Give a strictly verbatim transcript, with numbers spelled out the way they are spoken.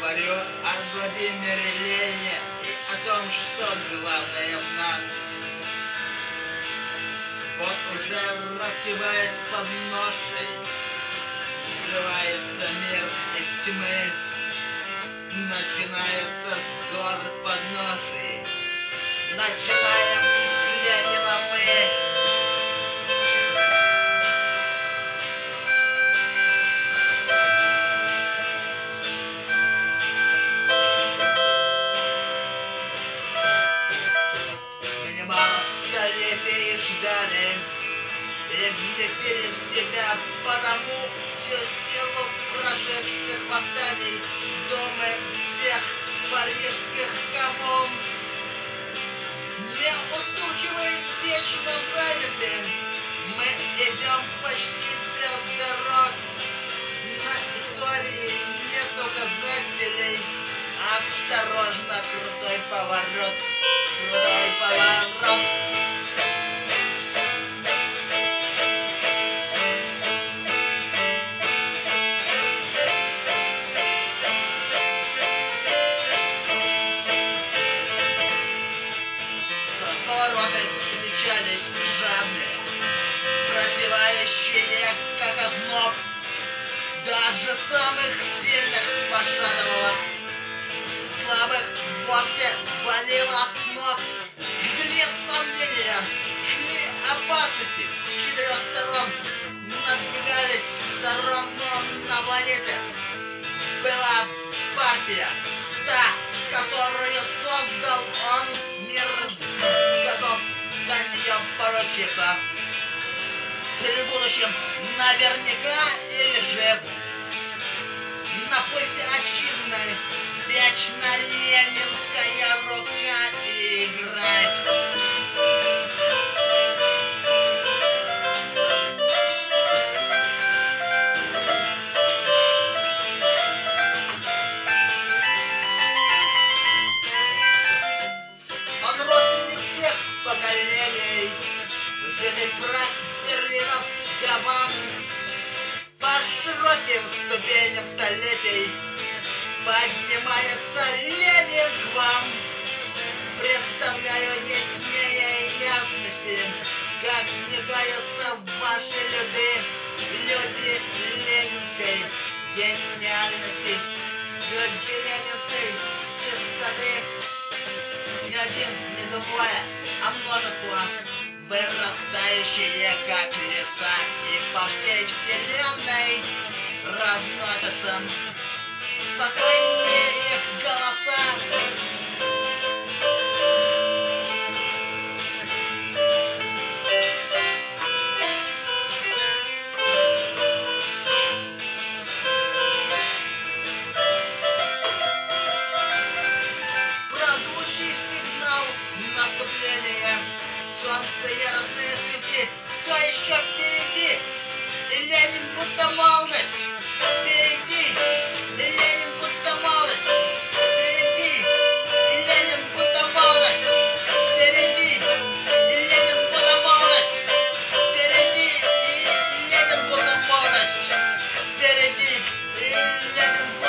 говорю о Владимире Ленине и о том, что главное в нас. Вот уже раскрываясь под ношей, врывается мир из тьмы, начинаются с гор подноший, начинаем с Ленина мы. Немало столетий ждали и вместили в себя, потому всю силу прошедших восстаний думы всех парижских коммун. Неуступчивые, вечно заняты, мы идем почти без дорог. На истории нет указателей, осторожно, крутой поворот, крутой поворот. Повороты встречались жадные, прозевающие, как озноб. Даже самых сильных пошатывало, слабых вовсе валило с ног. Жгли сомнения, шли опасности с четырех сторон, надвигались сторон, но на планете была партия, та, которую создал он, мир готов за нее поручиться. В будущем наверняка и лежит на пути отчизны вечно ленинская рука играет. Он родственник всех поколений, житель прах Берлинов, Гаван. По широким ступеням столетий поднимается Ленин к вам. Представляю яснее ясности, как снегаются ваши люди, люди ленинской гениальности, люди ленинской чистоты. Не один, не двое, а множество, вырастающие как леса, и по всей вселенной разносятся спокойные их голоса. Прозвучи сигнал наступления, солнце яростное свети, все еще впереди, и Ленин будто молодость впереди, и Ленин будто молодость впереди, и Ленин будто молодость впереди, и Ленин будто молодость впереди, и Ленин будто молодость впереди, и Ленин